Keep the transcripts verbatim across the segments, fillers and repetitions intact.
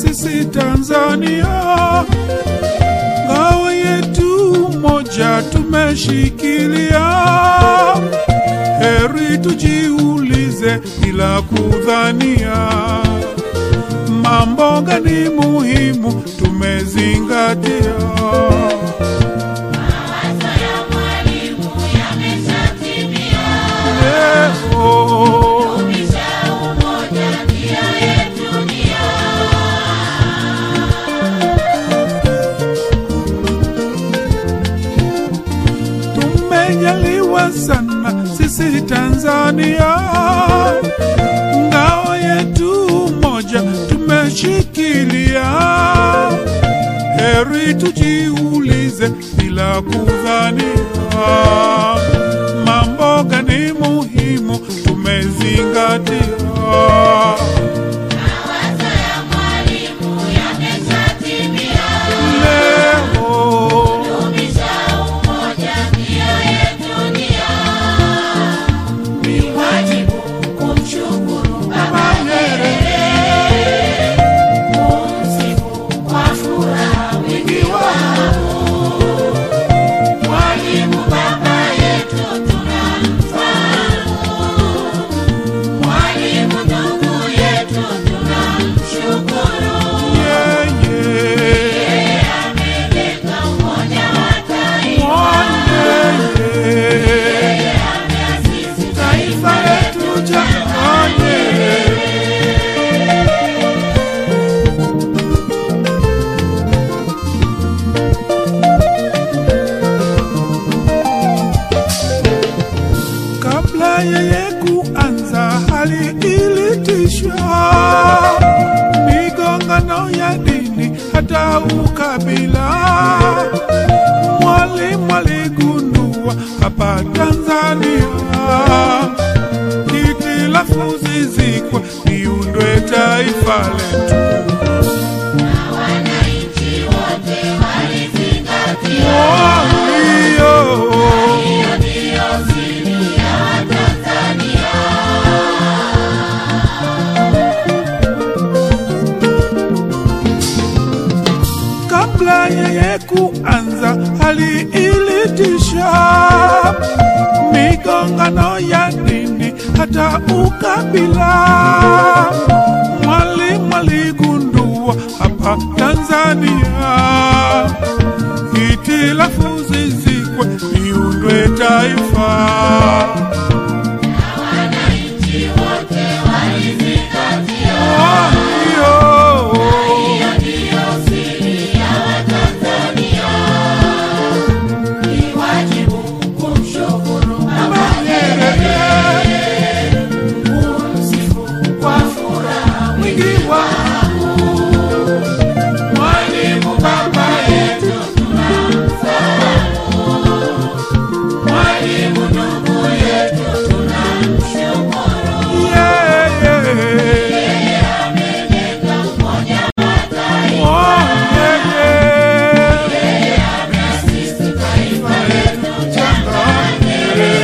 sisi Tanzania, ngao yetu moja tumeshikilia. Heri tujiulize bila kudhania, mambo gani muhimu tumezingatia. Mawazo ya Mwalimu yameshatimia. Leo Dumisha umoja, ndio yetu nia. tumejaliwa sana sisi Tanzania, ngao yetu moja tumeshikilia. Heri tujiulize bila kudhania, mambo gani muhimu tumezingatia. Mawazo ya Mwalimu yameshatimia. Leo Dumisha umoja, ndio yetu nia. Ni wajibu kumshukuru Baba Nyerere, kumsifu kwa furaha wingi wao. Mwalimu baba yetu tunamfahamu, Mwalimu ndugu yetu tunamshukuru. yeye Yeye amejenga umoja wa taifa, yeye ameasisi taifa letu jamani. Kabla yeye kuanza hali ilitisha, migongano ya dini hata ukabila. Mwalimu aligundua hapa Tanzania, hitilafu zizikwe, liundwe taifa letu. na wananchi wote walizingatia. Walio Hiyo ndiyo siri ya Watanzania. kabla yeye kuanza hali ilitisha, migongano ya dini hata ukabila. Mwalimu aligundua hapa Tanzania, hitilafu zizikwe, liundwe taifa. Na wananchi wote walizingatia. Walio Hiyo ndiyo siri ya Watanzania. Ni wajibu kumshukuru Baba Nyerere, kumsifu kwa furaha wingi wao. Mwalimu baba yetu tunamfahamu, Mwalimu ndugu yetu tunamshukuru. yeye Yeye amejenga umoja wa taifa, yeye ameasisi taifa letu jamani.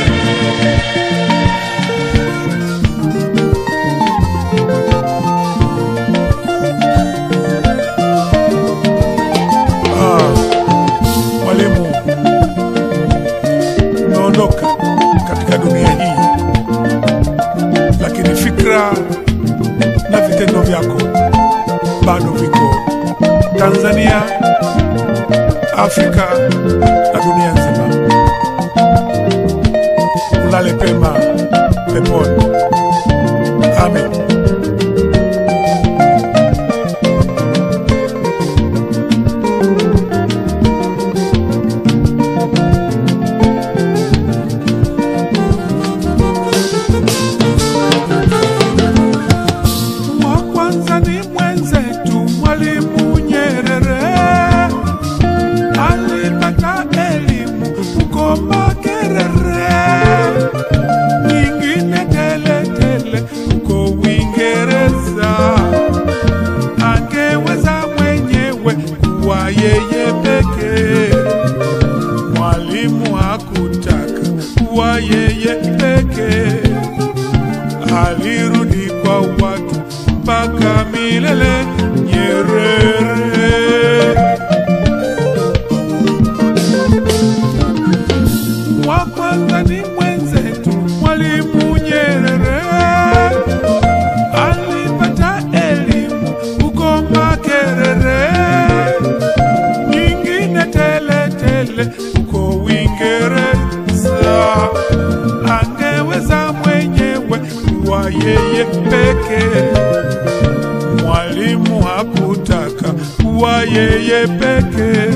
Ah, Mwalimu, umeondoka katika dunia hii, lakini fikra na vitendo vyako bado viko Tanzania, Afrika na dunia nzima. Ulale pema peponi. Amen. Wa kwanza ni mwenzetu Mwalimu Nyerere, alipata elimu huko Makerere, nyingine tele tele huko Uingereza. Angeweza mwenyewe kuwa yeye pekee, Mwalimu hakutaka kuwa yeye pekee. Alirudi kwa watu mpaka milele. Nyerere Nyerere. Wa kwanza ni mwenzetu Mwalimu Nyerere, alipata elimu huko Makerere, nyingine tele tele huko Uingereza. Angeweza mwenyewe kuwa yeye peke, Mwalimu hakutaka kuwa yeye peke.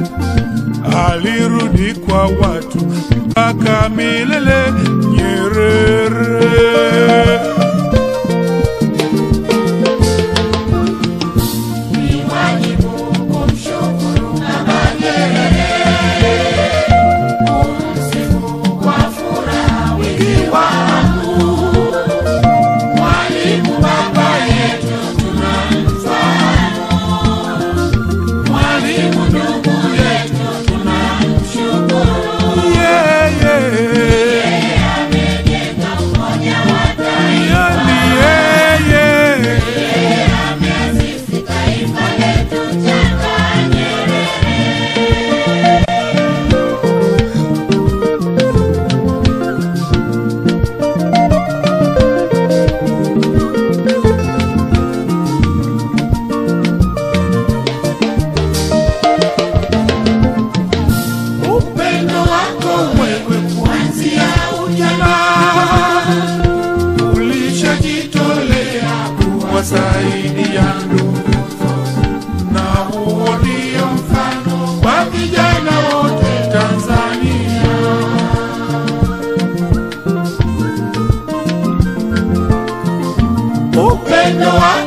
Alirudi kwa watu mpaka milele. Nyerere, ni wajibu kumshukuru Baba Nyerere, kumsifu kwa furaha wingi wangu. Mwalimu baba yetu tunamfahamu, Mwalimu ndugu yetu tunamshukuru. yeah, yeah. Yeye amejenga umoja wa taifa, Yeah, yeah. yeye ameasisi taifa letu changa Nyerere. Upendo wako wewe kuanzia ujana, ulishajitolea kuwasaidia ndugu, na huo ndio mfano kwa vijana wote Tanzania. Upendo wako